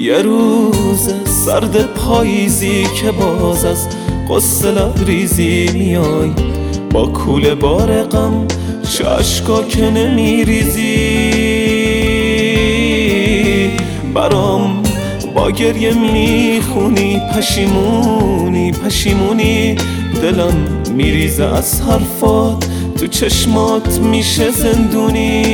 یه روز سرد پاییزی که باز از قصه لبریزی میای، با کوله بار غم چه اشکا که نمیریزی. برام با گریه میخونی پشیمونی پشیمونی، دلم میریزه از حرفات، تو چشمات میشه زندونی.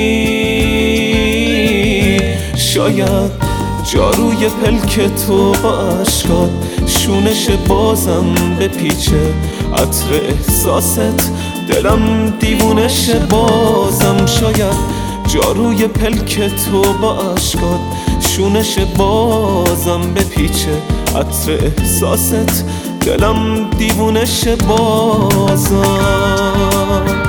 شاید جاروی پلک تو با عشقات شونش بازم بپیچه، عطر احساست دلم دیوونش بازم. شاید جاروی پلک تو با عشقات شونش بازم بپیچه، عطر احساست دلم دیوونش بازم.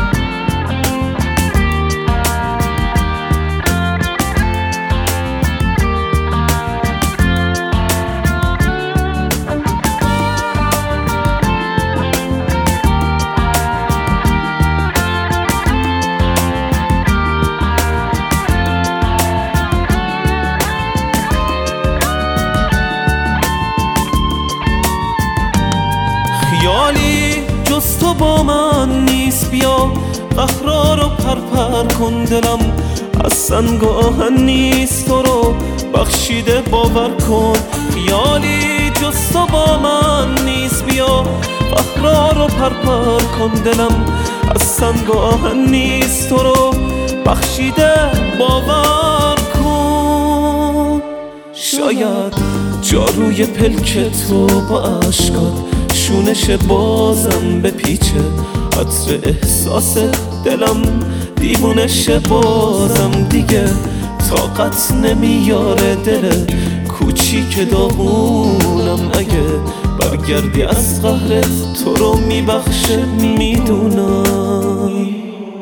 خیالی جز تو با من نیست، بیا قهرا رو پرپر کن، دلم از سنگ و آهن نیست، تو رو بخشیده باور کن. خیالی جز تو با من نیست، بیا قهرا رو پرپر کن، دلم از سنگ و آهن نیست، تو رو بخشیده باور کن. شاید جاروی پلک تو با عشقات شونش بازم بپیچه، عطر احساس دلم دیوونش بازم. دیگه طاقت نمیاره دل کوچیک داغونم، اگه برگردی از قهرت تو رو میبخشه میدونم.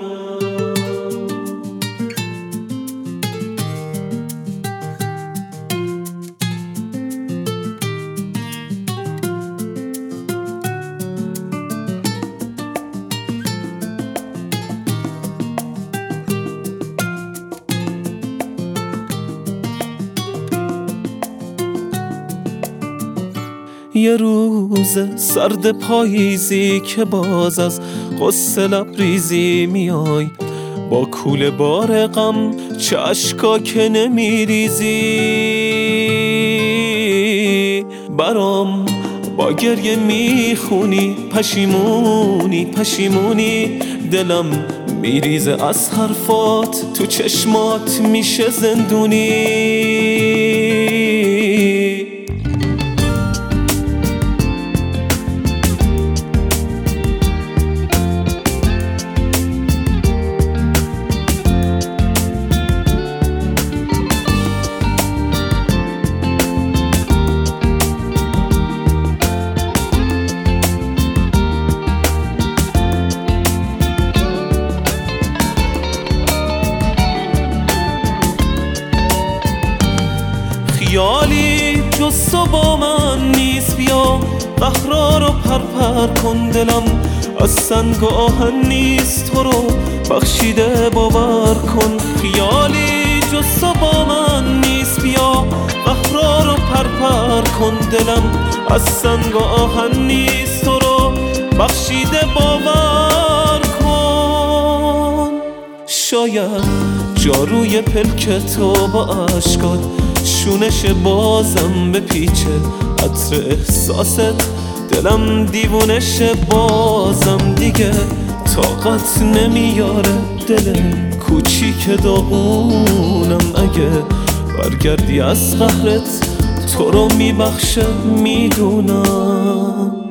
یه روز سرد پاییزی که باز از قصه لبریزی میای، با کوله بار غم چه اشکا که نمیریزی. برام با گریه میخونی پشیمونی پشیمونی، دلم میریزه از حرفات، تو چشمات میشه زندونی. خیالی جز تو با من نیست، بیا قهرا رو پرپر کن، دلم از سنگ و آهن نیست، تو رو بخشیده باور کن. خیالی جز تو با من نیست، بیا قهرا رو پرپر کن، دلم از سنگ و آهن نیست، تو رو بخشیده باور کن. شاید جاروی پلک تو با عشقات شونش بازم بپیچه، عطر احساست دلم دیوونش بازم. دیگه طاقت نمیاره دل کوچیک داغونم، اگه برگردی از قهرت تو رو میبخشه میدونم.